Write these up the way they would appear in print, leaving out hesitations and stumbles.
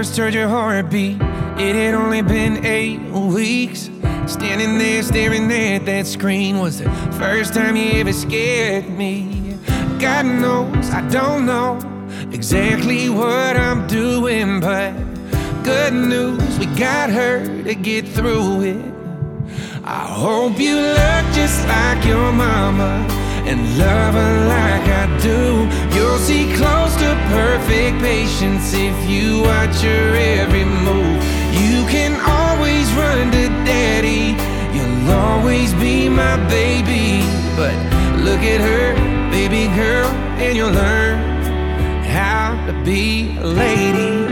first heard your heartbeat, it had only been 8 weeks. Standing there staring at that screen was the first time you ever scared me. God knows I don't know exactly what I'm doing, but good news, we got her to get through it. I hope you look just like your mama and love her like I do. You'll see close to perfect patience if you watch her every move. You can always run to daddy, you'll always be my baby. But look at her, baby girl, and you'll learn how to be a lady.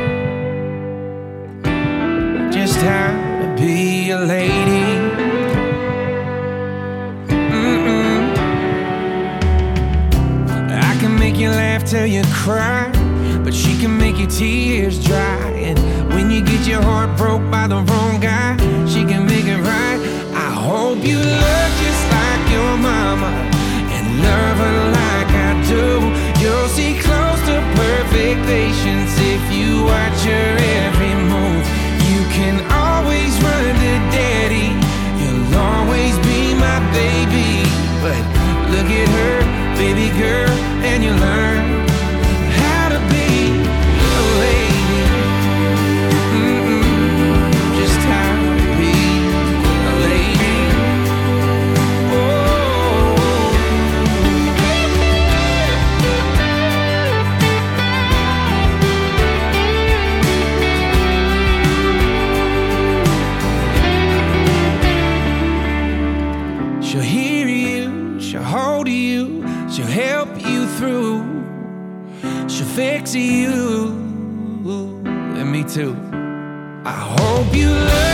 Just how to be a lady. I can make you laugh till you cry, but she can make your tears dry. And when you get your heart broke by the wrong guy, she can make it right. I hope you look just like your mama and love her like I do. You'll see close to perfect patience if you watch her every move. You can always run to daddy, you'll always be my baby. But look at her, baby girl, and you learn how to be a lady. Just how to be a lady. She'll hear you, she'll hold you, she'll help you through, she'll fix you, and me too. I hope you love